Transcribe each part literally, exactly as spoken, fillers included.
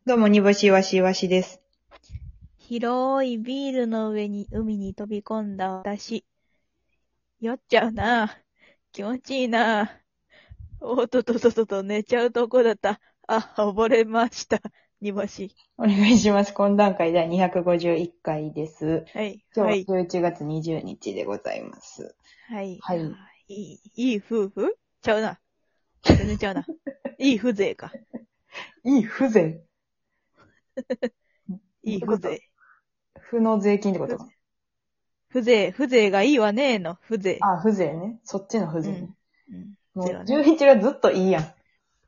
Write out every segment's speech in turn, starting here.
どうも、煮干しわしわしです。 広いビールの上に海に飛び込んだ私。酔っちゃうな。気持ちいいな。おっとっとっとっとっと寝ちゃうとこだった。あ、溺れました。煮干し。 お願いします。懇談会だいにひゃくごじゅういっかいです。 はい、 今日ははい、 じゅういちがつにじゅうにちでございます。 はい。 はい。 いい、いい夫婦ちゃうな。全然ちゃうな。いい風情か。 いい風情。 いい風情。 負の税金ってことか。 風情、風情がいいわねーの、風情。 あ、風情ね。そっちの風情ね。 うん。うん。 もうゼロね。 じゅういちがつずっといいやん。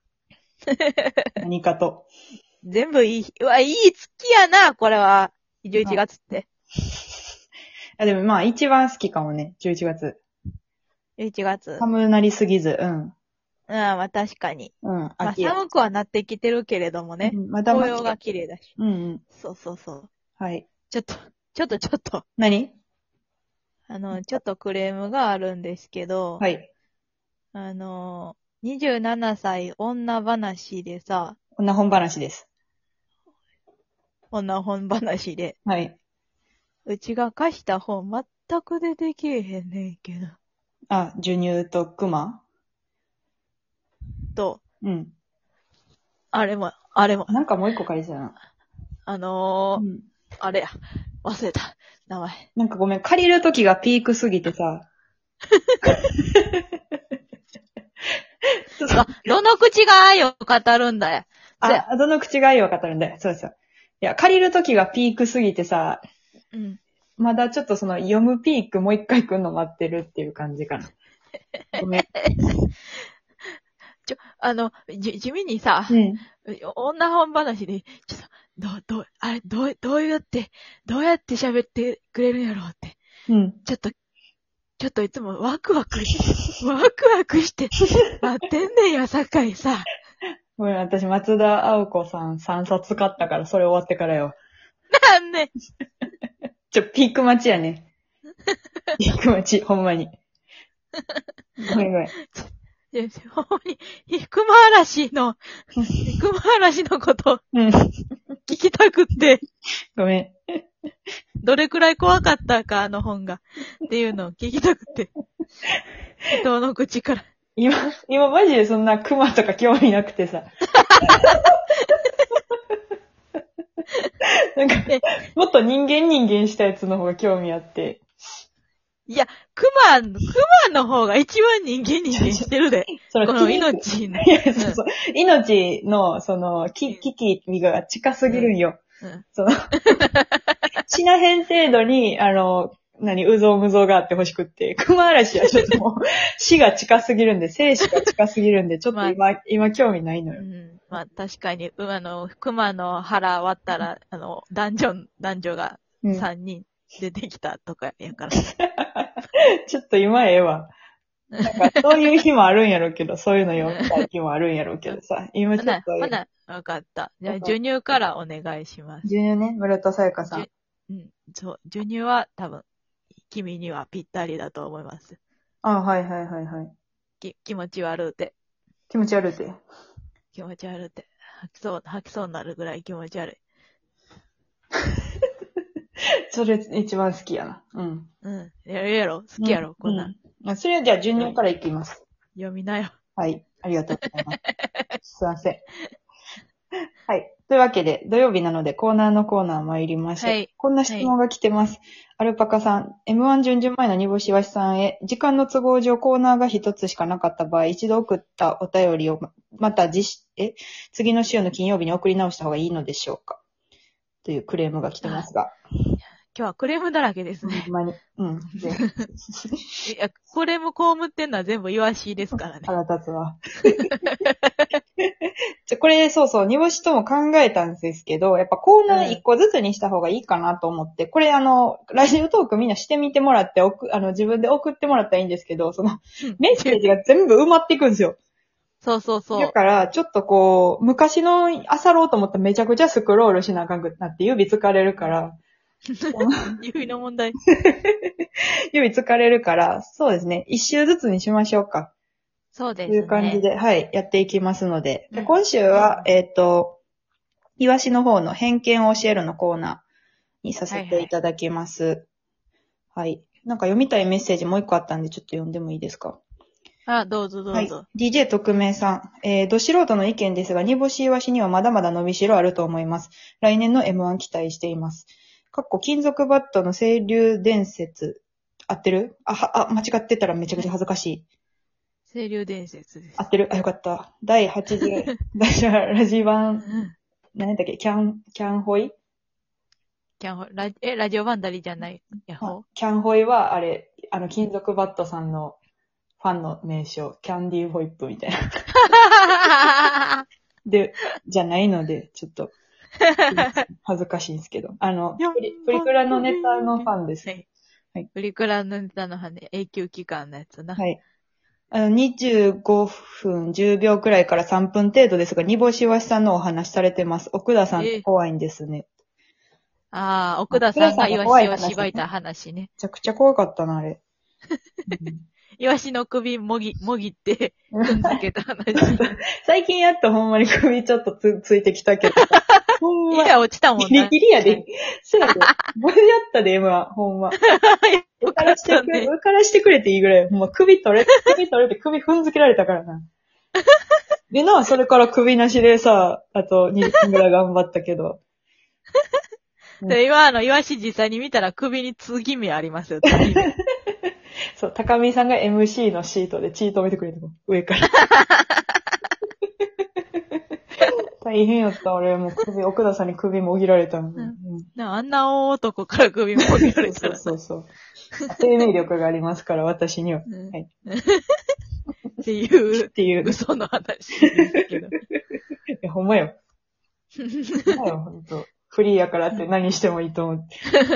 何かと。 全部いい。うわ、いい月やな、これは。じゅういちがつって。 あ、でもまあ一番好きかもね、じゅういちがつ。 じゅういちがつ。 寒なりすぎず、うん。 うん、まあ確かに。 うん、 まあ秋や。 寒くはなってきてるけれどもね。 うん、まだまだ。 紅葉が綺麗だし。 うんうん。 そうそうそう。 はい。 ちょっと、ちょっとちょっと。 何？ あの、ちょっとクレームがあるんですけど、 はい。 あの、にじゅうななさい女話でさ、 こんな本話です。 女本話で、 はい。 うちが貸した本全く出てけえへんねんけど、 あ、授乳と熊？ と、 うん。 あれも、あれも、 なんかもう一個借りてたな。 あのー、 うん。 あれや、忘れた、名前。 なんかごめん、借りるときがピークすぎてさ。 あ、どの口が愛を語るんだよ。 あ、どの口が愛を語るんだよ。そうそう。いや、借りるときがピークすぎてさ、 うん。 まだちょっとその読むピークもう一回来るの待ってるっていう感じかな。ごめん。 ちょ、あの、じ、地味にさ、 うん。 女本話で、ちょっと、どう、どう、あれ、どう、どうやって、どうやって喋ってくれるんやろうって。 うん。 ちょっと、ちょっといつもワクワクして、ワクワクして、待ってんねんや、さかいさ。 ごめん、私、松田青子さんさんさつ買ったから、それ終わってからよ。 なんねん。 ちょ、ピーク待ちやね。ピーク待ち、ほんまに。ごめんごめん。 いや、ほんまに、ひくま嵐の、ひくま嵐のことうん。 聞きたくって、 ごめん。 どれくらい怖かったか、あの本が。っていうのを聞きたくて。人の口から。 今、今マジでそんな熊とか興味なくてさ。なんか、もっと人間人間したやつの方が興味あって。 いや、熊、熊の方が一番人間人間してるで。 そのこの命の。 いや、そうそう。命の、その、き危機が近すぎるんよ。 うん。 その、死なへん程度に、あの、何、うぞうむぞうがあってほしくって。熊嵐はちょっともう、死が近すぎるんで、生死が近すぎるんで、ちょっと今、今興味ないのよ。 うん。まあ確かに、うあの、熊の腹割ったら、あの、男女、男女がうん。 さんにん出てきたとかやから。 ちょっと今ええわ。なんか、そういう日もあるんやろうけど、そういうの読みたい日もあるんやろうけどさ、今ほな、 ちょっと、 ほな、わかった。じゃあ、授乳からお願いします。 授乳ね、村田沙耶香さん。 うん、そう、授乳は多分、君にはぴったりだと思います。 あ、はいはいはいはい。 き、気持ち悪うて。 気持ち悪いて。 気持ち悪うて。吐きそう、吐きそうになるぐらい気持ち悪い。 それ一番好きやな。うん。 うん。やるやろ好きやろ、 うん、 こんなん。 うん。それはじゃあ、授乳からいきます。 読みなよ。 はい。ありがとうございます。すいません。はい。というわけで、土曜日なのでコーナーのコーナー参りましょう。はい。こんな質問が来てます。はい、アルパカさん、エムワン 準々前の煮干しわしさんへ、時間の都合上コーナーが一つしかなかった場合、一度送ったお便りを、また実、え、次の週の金曜日に送り直した方がいいのでしょうかというクレームが来てますが。 今日はクレームだらけですね。 ほんまに。うん。 いや、クレーム被ってんのは全部イワシですからね。 腹立つわ。じゃ、これ、そうそう、煮干しとも考えたんですけど、やっぱコーナー一個ずつにした方がいいかなと思って、うん、これあの、ラジオトークみんなしてみてもらって、おく、あの、自分で送ってもらったらいいんですけど、その、メッセージが全部埋まっていくんですよ。 そうそうそう。 だから、ちょっとこう、昔の漁ろうと思ったらめちゃくちゃスクロールしなあかんくなって指疲れるから。 指の問題。 指疲れるから、そうですね。一周ずつにしましょうか。 そうですね。 という感じで、はい、やっていきますので。で今週は、うん、えっと、 イワシの方の偏見を教えるのコーナーにさせていただきます。はい、はい。はい。なんか読みたいメッセージもう一個あったんで、ちょっと読んでもいいですか？ あ、どうぞどうぞ。 はい。ディージェー 特命さん。えー、ど素人の意見ですが、煮干しイワシにはまだまだ伸びしろあると思います。来年の エムワン 期待しています。かっこ金属バットの清流伝説。合ってる？あ、は、あ、間違ってたらめちゃくちゃ恥ずかしい。 清流伝説です。 合ってる？あ、よかった。だいはちじゅう、ラジ版、何だっけ？キャン、キャンホイキャンホイ、ラえ、ラジオバンダリじゃないヤホー？ キャンホイは、あれ、あの、金属バットさんのファンの名称、キャンディーホイップみたいな。で、じゃないので、ちょっと、恥ずかしいんですけど。あの、プリ、プリクラのネタのファンです。はい。 はい、プリクラのネタのファンで、永久期間のやつな。 はい。あの、にじゅうごふん、じゅうびょうくらいからさんぷん程度ですが、煮干しわしさんのお話されてます。奥田さんって怖いんですね。 ああ、奥田さんがイワシを縛いた話ね。 めちゃくちゃ怖かったな、あれ。 うんイワシの首もぎ、もぎって、踏んづけた話。 最近やっとほんまに首ちょっとつ、ついてきたけど。 ほんま。いや、落ちたもんね。 ギリギリやで。そうやで。ボリやったで、今、ほんま。上からしてくれ、上からしてくれていいぐらい。ほんま、首取れ、首取れて首踏んづけられたからな。でな、それから首なしでさ、あとにじゅっぷんぐらい頑張ったけど。 で、今、あの、イワシ実際に見たら首に継ぎ目ありますよ、継ぎ目。 そう、高見さんが エムシー のシートで血止めてくれても上から。大変やった、俺。もう首、奥田さんに首もぎられたの、うんうん、 なあんな大男から首もぎられたら。 そうそうそう。生命力がありますから、私には。うん、はい。 っていう、 っていう。 嘘の話ですけど。いや、ほんまよ。ほんまよ、ほんと。フリーやからって何してもいいと思って。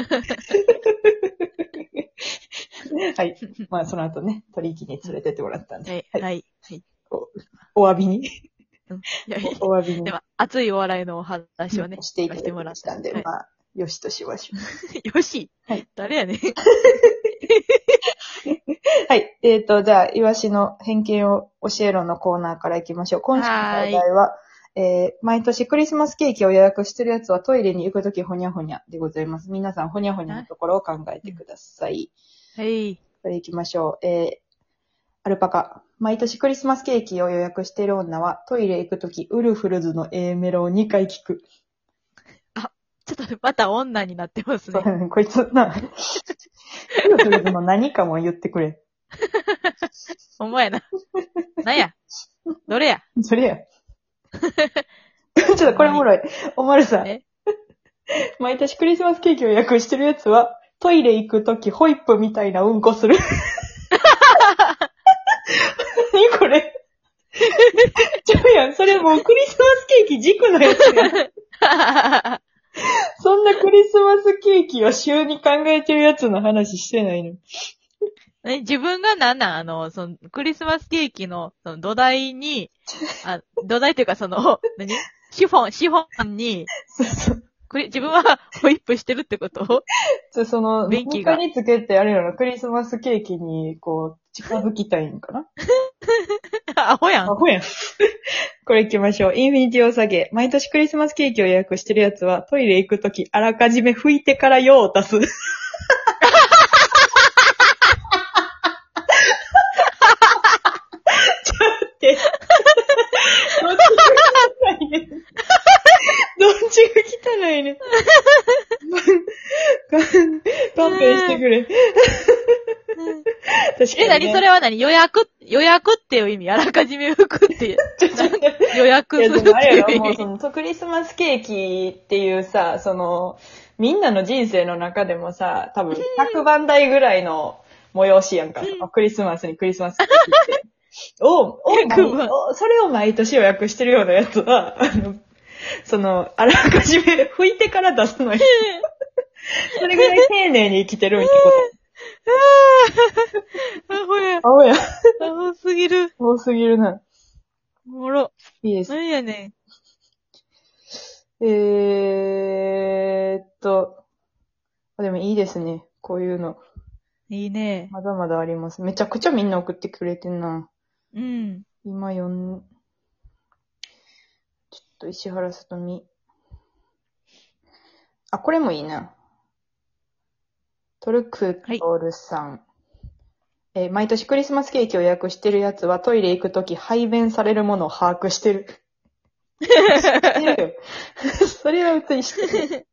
はい。まあ、その後ね、取引に連れてってもらったんで。 はい。はい。はい、 お、お詫びに。 うん、いやいやお、お詫びに。 でも、熱いお笑いのお話をね、 していただきましたんで、はい、まあ、よしとしましょう。よし、はい、誰やねん。 はい。えっ、ー、と、じゃあ、イワシの偏見を教えろのコーナーから行きましょう。今週のお題は、えー、毎年クリスマスケーキを予約してるやつはトイレに行くときほにゃほにゃでございます。皆さんほにゃほにゃのところを考えてください。 はい。 これ行きましょう。えー、アルパカ。毎年クリスマスケーキを予約している女はトイレ行くときウルフルズの A メロをにかい聞く。 あ、ちょっとまた女になってますね。 そうね、こいつな。ウルフルズの何かも言ってくれ。 ほんまやな。なんや。どれや。 どれや。ちょっとこれおもろい。おまるさん。毎年クリスマスケーキを予約してるやつは、トイレ行くときホイップみたいなうんこする。何これ。ちょやん、それもうクリスマスケーキ軸のやつやん。そんなクリスマスケーキを週に考えてるやつの話してないの。 自分がなんなんあの、その、クリスマスケーキの、その土台に、あ、土台というかその、何シフォン、シフォンに、 そうそう。 自分はホイップしてるってことちその、 便器が。 何かにつけてあれやろ、クリスマスケーキに、こう、近づきたいんかなアホやん。 アホやん。これ行きましょう。インフィニティを下げ。毎年クリスマスケーキを予約してるやつは、トイレ行くとき、あらかじめ拭いてから用を足す。どっちが汚いね。勘弁してくれ。 確かに、ね。え、なにそれは何予約、予約っていう意味あらかじめ拭くって。予約するっていう意味。いや、でもあれやろ、もうその、クリスマスケーキっていうさ、その、みんなの人生の中でもさ、多分ひゃくばん台ぐらいの催しやんか。クリスマスにクリスマスケーキって。を、を、それを毎年予約してるようなやつは、あの、その、あらかじめ拭いてから出すのよ。それぐらい丁寧に生きてるんってこと。 アホや。 アホや。 アホすぎる。 アホすぎるな。 おもろ。 いいです。 何やねん。えーっと、でもいいですね。こういうの。 いいね。 まだまだあります。めちゃくちゃみんな送ってくれてんな。 うん。 今読ん、ちょっと石原さとみ。 あ、これもいいな。トルクトルさん。はい、えー、毎年クリスマスケーキを予約してるやつはトイレ行くとき排便されるものを把握してる。知ってるよ。それは別に知ってる。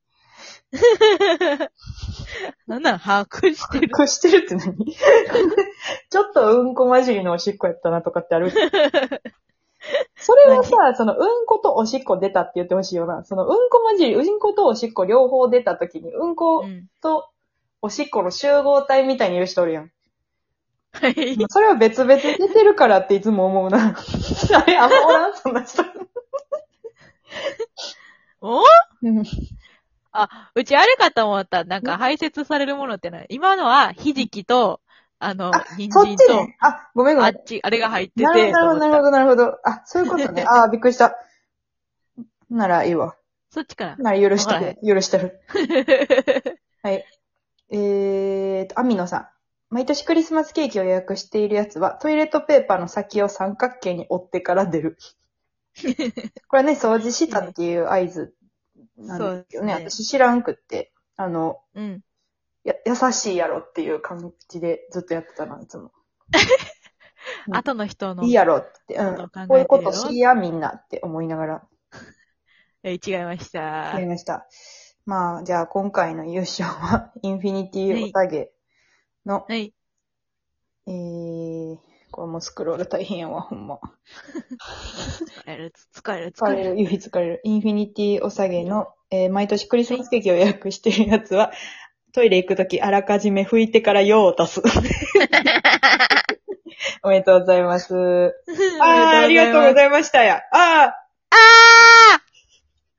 なんなん把握してる把握してるって何ちょっとうんこ混じりのおしっこやったなとかってあるそれはさ、そのうんことおしっこ出たって言ってほしいよな。そのうんこ混じり、うんことおしっこ両方出たときに、うんことおしっこの集合体みたいに言う人おるやん。 はい。 それは別々に出てるからっていつも思うな。あれ、あんまおらんそんな人。 おあ、うちあれかと思った。なんか排泄されるものってない。今のは、ひじきと、あの、人参と、 ね、あ、ごめんごめん。 あっち、あれが入ってて。 なるほど、なるほど、なるほど。あ、そういうことね。あ、びっくりした。ならいいわ。 そっちかな。 なら許してる。許してる。はい。えーと、アミノさん。毎年クリスマスケーキを予約しているやつは、トイレットペーパーの先を三角形に折ってから出る。これね、掃除したっていう合図なんですよね。ね、私知らんくって。あの、うん、や、優しいやろっていう感じでずっとやってたな、いつも。 後の人の。 いいやろって。うん。こういうことしやみんなって思いながら。 え、違いました。 違いました。まあ、じゃあ今回の優勝は、インフィニティおたげの、はい。えー、これもスクロール大変やわ、ほんま。 疲れる、疲れる、 疲れる。指疲れる。インフィニティおさげの、えー、毎年クリスマスケーキを予約してるやつは、はい、トイレ行くときあらかじめ拭いてから用を足す。おめでとうございます。あー、ありがとうございましたや。あー。 あー